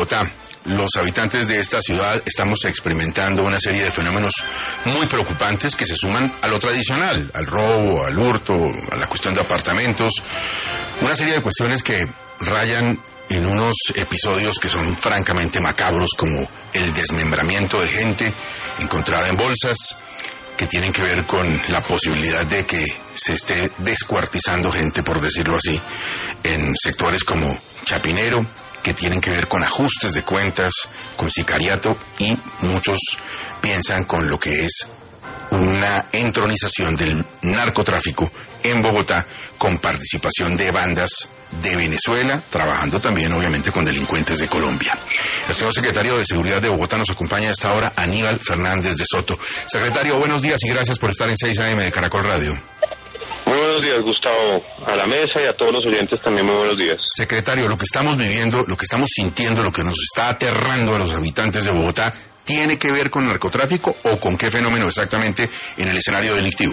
Bogotá. Los habitantes de esta ciudad estamos experimentando una serie de fenómenos muy preocupantes que se suman a lo tradicional, al robo, al hurto, a la cuestión de apartamentos, una serie de cuestiones que rayan en unos episodios que son francamente macabros, como el desmembramiento de gente encontrada en bolsas, que tienen que ver con la posibilidad de que se esté descuartizando gente, por decirlo así, en sectores como Chapinero, que tienen que ver con ajustes de cuentas, con sicariato, y muchos piensan con lo que es una entronización del narcotráfico en Bogotá, con participación de bandas de Venezuela, trabajando también obviamente con delincuentes de Colombia. El señor secretario de Seguridad de Bogotá nos acompaña a esta hora, Aníbal Fernández de Soto. Secretario, buenos días y gracias por estar en 6 AM de Caracol Radio. Muy buenos días, Gustavo, a la mesa y a todos los oyentes también muy buenos días. Secretario, lo que estamos viviendo, lo que estamos sintiendo, lo que nos está aterrando a los habitantes de Bogotá, ¿tiene que ver con narcotráfico o con qué fenómeno exactamente en el escenario delictivo?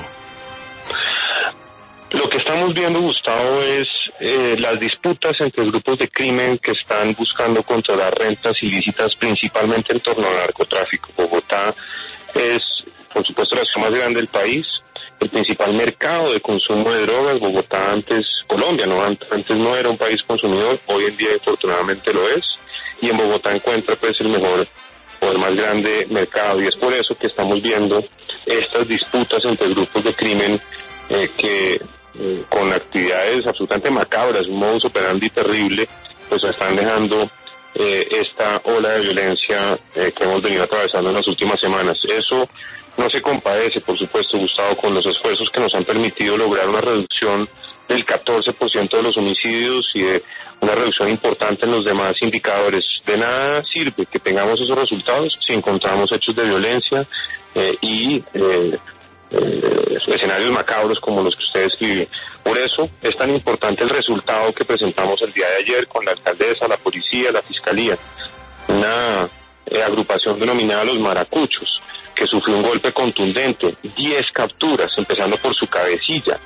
Lo que estamos viendo, Gustavo, es las disputas entre grupos de crimen que están buscando controlar rentas ilícitas, principalmente en torno al narcotráfico. Bogotá es, por supuesto, la ciudad más grande del país, el principal mercado de consumo de drogas. Bogotá antes, Colombia, ¿no? Antes no era un país consumidor, hoy en día afortunadamente lo es, y en Bogotá encuentra pues el mejor o el más grande mercado, y es por eso que estamos viendo estas disputas entre grupos de crimen que con actividades absolutamente macabras, un modus operandi terrible, pues están dejando esta ola de violencia que hemos venido atravesando en las últimas semanas. Eso no se compadece, por supuesto, Gustavo, con los esfuerzos que nos han permitido lograr una reducción del 14% de los homicidios y de una reducción importante en los demás indicadores. De nada sirve que tengamos esos resultados si encontramos hechos de violencia y escenarios macabros como los que usted describe. Por eso es tan importante el resultado que presentamos el día de ayer con la alcaldesa, la policía, la fiscalía, una agrupación denominada Los Maracuchos, que sufrió un golpe contundente, 10 capturas, empezando por su cabecilla,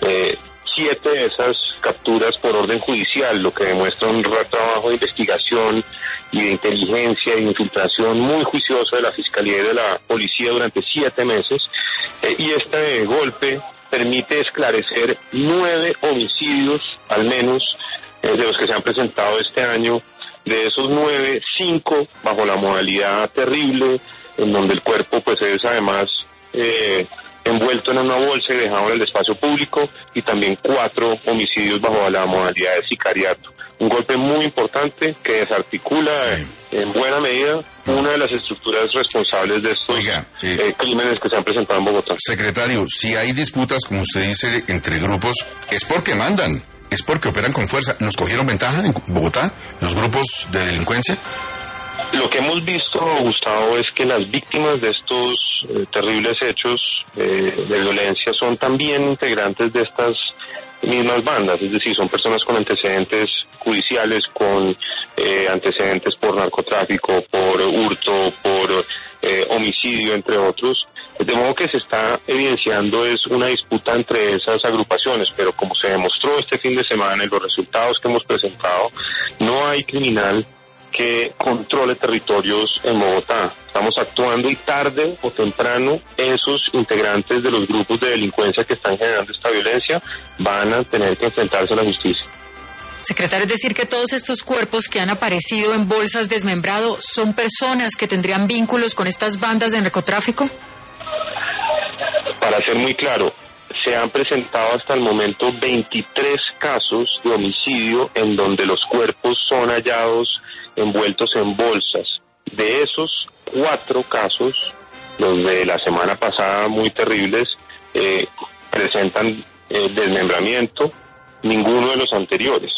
7 de esas capturas por orden judicial, lo que demuestra un trabajo de investigación y de inteligencia y infiltración muy juicioso de la Fiscalía y de la Policía durante 7 meses, y este golpe permite esclarecer 9 homicidios, al menos, de los que se han presentado este año. De esos 9, 5 bajo la modalidad terrible, en donde el cuerpo pues es además envuelto en una bolsa y dejado en el espacio público, y también 4 homicidios bajo la modalidad de sicariato. Un golpe muy importante que desarticula en buena medida una de las estructuras responsables de estos crímenes que se han presentado en Bogotá. Secretario, si hay disputas, como usted dice, entre grupos, es porque mandan, es porque operan con fuerza. ¿Nos cogieron ventaja en Bogotá los grupos de delincuencia? Lo que hemos visto, Gustavo, es que las víctimas de estos terribles hechos de violencia son también integrantes de estas mismas bandas, es decir, son personas con antecedentes judiciales, con antecedentes por narcotráfico, por hurto, por homicidio, entre otros. De modo que se está evidenciando es una disputa entre esas agrupaciones, pero como se demostró este fin de semana en los resultados que hemos presentado, no hay criminal que controle territorios en Bogotá. Estamos actuando y tarde o temprano esos integrantes de los grupos de delincuencia que están generando esta violencia van a tener que enfrentarse a la justicia. Secretario, es decir que todos estos cuerpos que han aparecido en bolsas desmembrados son personas que tendrían vínculos con estas bandas de narcotráfico. Para ser muy claro, se han presentado hasta el momento 23 casos de homicidio en donde los cuerpos son hallados envueltos en bolsas. De esos 4 casos, los de la semana pasada muy terribles, presentan desmembramiento, ninguno de los anteriores.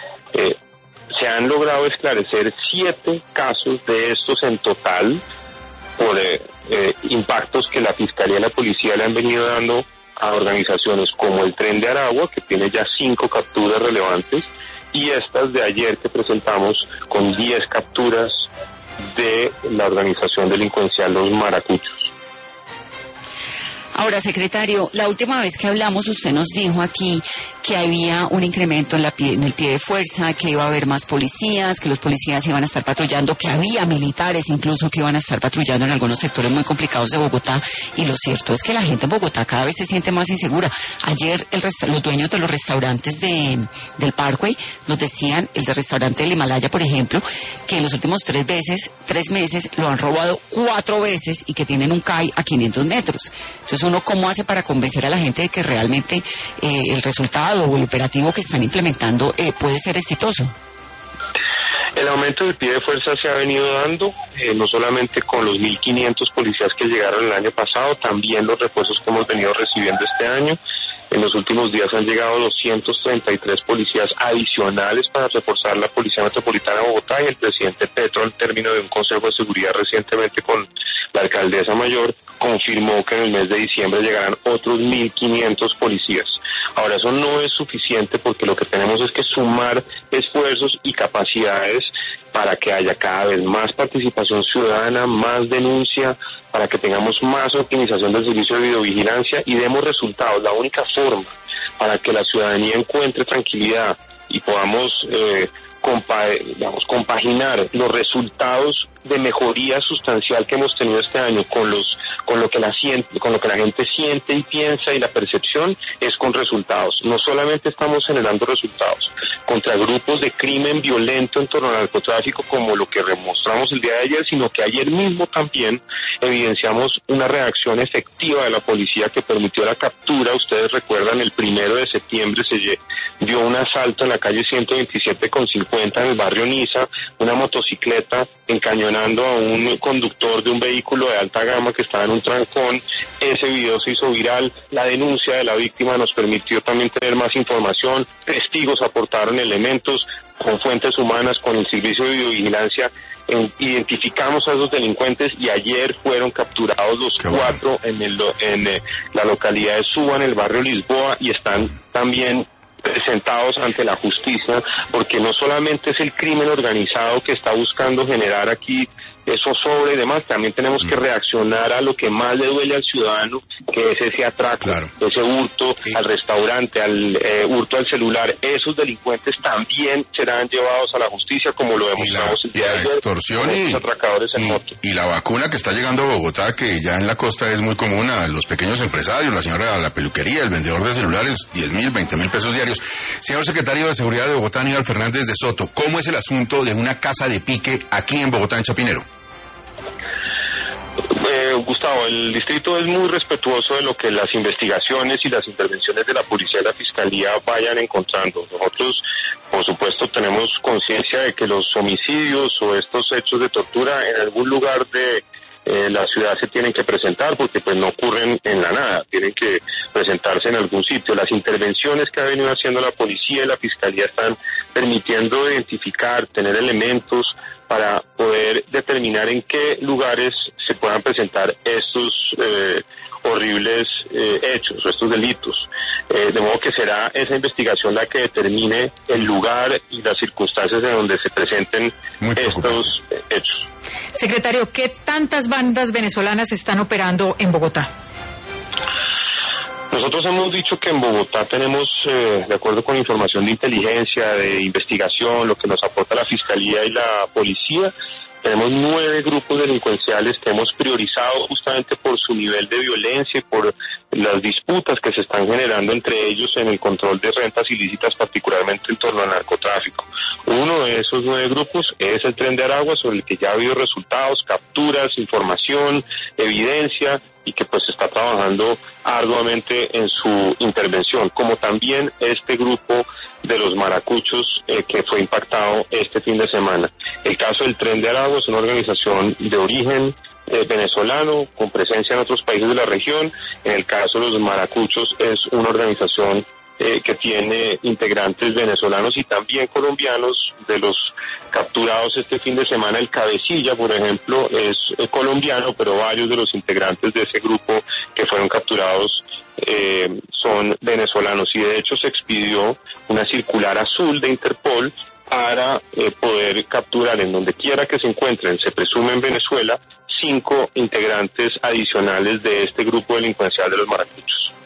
Se han logrado esclarecer 7 casos de estos en total por impactos que la Fiscalía y la Policía le han venido dando a organizaciones como el Tren de Aragua, que tiene ya 5 capturas relevantes, y estas de ayer que presentamos con 10 capturas de la organización delincuencial Los Maracuchos. Ahora, secretario, la última vez que hablamos usted nos dijo aquí que había un incremento en el pie de fuerza, que iba a haber más policías, que los policías iban a estar patrullando, que había militares incluso que iban a estar patrullando en algunos sectores muy complicados de Bogotá, y lo cierto es que la gente en Bogotá cada vez se siente más insegura. Ayer los dueños de los restaurantes del Parkway nos decían, el del restaurante del Himalaya, por ejemplo, que en los últimos 3 meses lo han robado 4 veces y que tienen un CAI a 500 metros. Entonces, ¿uno cómo hace para convencer a la gente de que realmente el resultado o el operativo que están implementando puede ser exitoso? El aumento del pie de fuerza se ha venido dando, no solamente con los 1.500 policías que llegaron el año pasado, también los refuerzos que hemos venido recibiendo este año. En los últimos días han llegado 233 policías adicionales para reforzar la Policía Metropolitana de Bogotá, y el presidente Petro, al término de un consejo de seguridad recientemente con la alcaldesa mayor, confirmó que en el mes de diciembre llegarán otros 1.500 policías. Ahora, eso no es suficiente, porque lo que tenemos es que sumar esfuerzos y capacidades para que haya cada vez más participación ciudadana, más denuncia, para que tengamos más optimización del servicio de videovigilancia y demos resultados. La única forma para que la ciudadanía encuentre tranquilidad y podamos compaginar los resultados de mejoría sustancial que hemos tenido este año con lo que la gente siente y piensa, y la percepción es con resultados. No solamente estamos generando resultados contra grupos de crimen violento en torno al narcotráfico, como lo que demostramos el día de ayer, sino que ayer mismo también evidenciamos una reacción efectiva de la policía que permitió la captura. Ustedes recuerdan, el 1 de septiembre se dio un asalto en la calle 127/50 en el barrio Niza, una motocicleta encañonando a un conductor de un vehículo de alta gama que estaba en un trancón. Ese video se hizo viral, la denuncia de la víctima nos permitió también tener más información, testigos aportaron elementos, con fuentes humanas, con el servicio de videovigilancia, identificamos a esos delincuentes, y ayer fueron capturados los 4 en la localidad de Suba, en el barrio Lisboa, y están también presentados ante la justicia, porque no solamente es el crimen organizado que está buscando generar aquí eso sobre y demás, también tenemos que reaccionar a lo que más le duele al ciudadano, que es ese atraco, ese hurto al restaurante, al hurto al celular. Esos delincuentes también serán llevados a la justicia, como lo demostramos el día de ayer, extorsión con los atracadores en moto. Y la vacuna que está llegando a Bogotá, que ya en la costa es muy común, a los pequeños empresarios, la señora de la peluquería, el vendedor de celulares, 10.000, 20.000 pesos diarios. Señor secretario de Seguridad de Bogotá, Aníbal Fernández de Soto, ¿cómo es el asunto de una casa de pique aquí en Bogotá, en Chapinero? Gustavo, el distrito es muy respetuoso de lo que las investigaciones y las intervenciones de la policía y la fiscalía vayan encontrando. Nosotros, por supuesto, tenemos conciencia de que los homicidios o estos hechos de tortura en algún lugar de la ciudad se tienen que presentar, porque pues no ocurren en la nada, tienen que presentarse en algún sitio. Las intervenciones que ha venido haciendo la policía y la fiscalía están permitiendo identificar, tener elementos para poder determinar en qué lugares se puedan presentar estos horribles hechos o estos delitos. De modo que será esa investigación la que determine el lugar y las circunstancias en donde se presenten estos hechos. Secretario, ¿qué tantas bandas venezolanas están operando en Bogotá? Nosotros hemos dicho que en Bogotá tenemos, de acuerdo con información de inteligencia, de investigación, lo que nos aporta la Fiscalía y la Policía, tenemos 9 grupos delincuenciales que hemos priorizado justamente por su nivel de violencia y por las disputas que se están generando entre ellos en el control de rentas ilícitas, particularmente en torno al narcotráfico. Uno de esos 9 grupos es el Tren de Aragua, sobre el que ya ha habido resultados, capturas, información, evidencia, y que pues está trabajando arduamente en su intervención, como también este grupo de los maracuchos que fue impactado este fin de semana. El caso del Tren de Aragua es una organización de origen venezolano, con presencia en otros países de la región. En el caso de los maracuchos es una organización que tiene integrantes venezolanos y también colombianos. De los capturados este fin de semana, el cabecilla, por ejemplo, es colombiano, pero varios de los integrantes de ese grupo que fueron capturados son venezolanos, y de hecho se expidió una circular azul de Interpol para poder capturar en donde quiera que se encuentren, se presume en Venezuela, 5 integrantes adicionales de este grupo delincuencial de los maracuchos.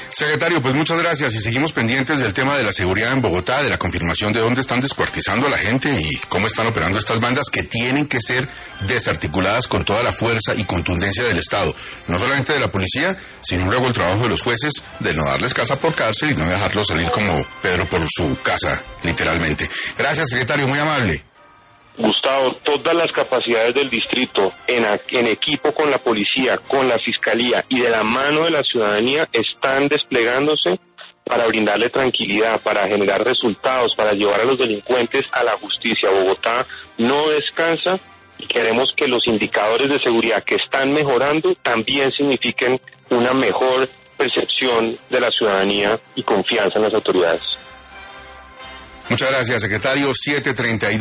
Secretario, pues muchas gracias y seguimos pendientes del tema de la seguridad en Bogotá, de la confirmación de dónde están descuartizando a la gente y cómo están operando estas bandas que tienen que ser desarticuladas con toda la fuerza y contundencia del Estado, no solamente de la policía, sino luego el trabajo de los jueces de no darles casa por cárcel y no dejarlos salir como Pedro por su casa, literalmente. Gracias, secretario, muy amable. Gustavo, todas las capacidades del distrito en equipo con la policía, con la fiscalía y de la mano de la ciudadanía están desplegándose para brindarle tranquilidad, para generar resultados, para llevar a los delincuentes a la justicia. Bogotá no descansa y queremos que los indicadores de seguridad que están mejorando también signifiquen una mejor percepción de la ciudadanía y confianza en las autoridades. Muchas gracias, secretario. 7:32.